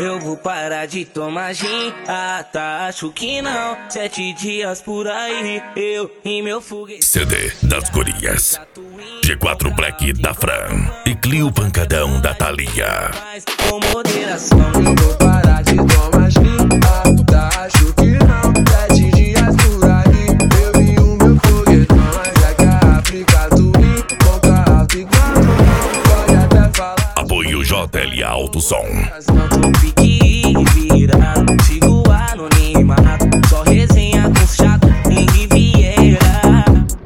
Eu vou parar de tomar gin. Ah, tá, acho que não. 7 dias por aí, eu e meu foguete. CD das gurias, G4 Black da Fran e Clio Pancadão da Thalia. Mas com moderação. Eu vou parar de tomar gin. Ah, tá, acho que não. 7 dias por aí, eu e o meu foguetão. Mas é que a África do Rio, com carro igual, pode até falar. Apoio JL Alto Som. Não tô pique virado, sigo anonimato. Só resenha com chato em Riviera.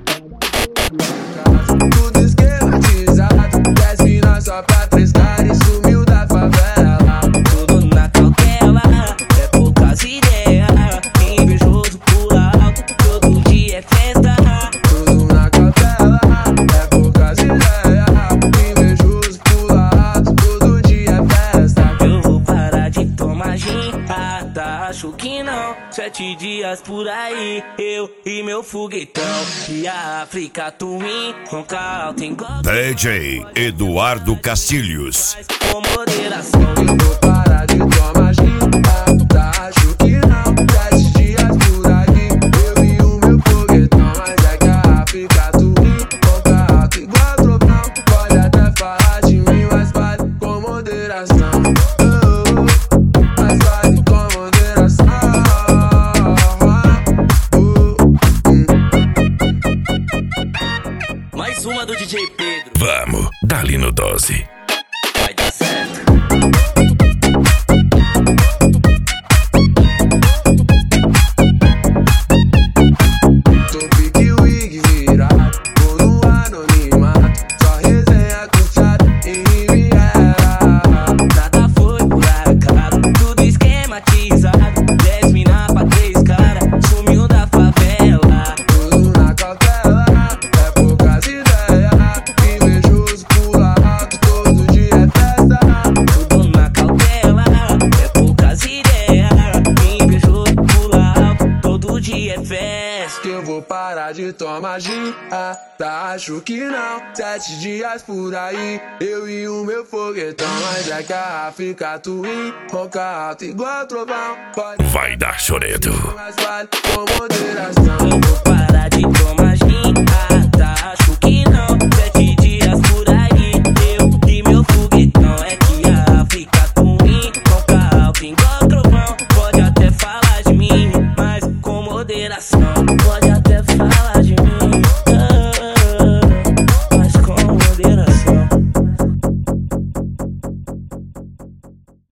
Tudo esquematizado, 10 minas só pra 3 caras e sumiu da favela. Tudo na cautela, é poucas ideias. Invejoso por alto, todo dia é festa. Tudo na cautela, é poucas ideias. Invejoso pula alto, todo dia é festa. Eu vou parar de tomar gin. Ah, tá, acho que não. 7 dias por aí, eu e meu foguetão. E a África Twin, com alto igual. DJ Eduardo Castilhos. Com moderação. Eu vou parar de tomar gin. Ah, tá, acho que não. 7 dias por aí, eu e o meu foguetão. Mas é que a África do Rio, com alto igual trovão. Pode até falar de mim, mas vale com moderação. Mas vale com moderação. Mais uma do DJ Pedro. Vamos, dali no 12. Vai dar certo. Tô pique wig virado, tô no anonimato. Só resenha com chato em Riviera. Nada foi por acaso, tudo esquematizado. 10 mina pra 3 cara, sumiu da favela. Tudo na cautela, é poucas ideias. Invejoso pula alto, todo dia é festa. Tudo na cautela, é poucas ideias. Invejoso pula alto, todo dia é festa. Que eu vou parar de tomar gin. Ah, tá, acho que não. 7 dias por aí, eu e o meu foguetão. Mas é que a África Twin, ronca alto igual trovão. Pode Vai dar choredo. mas vale com moderação. Eu vou parar de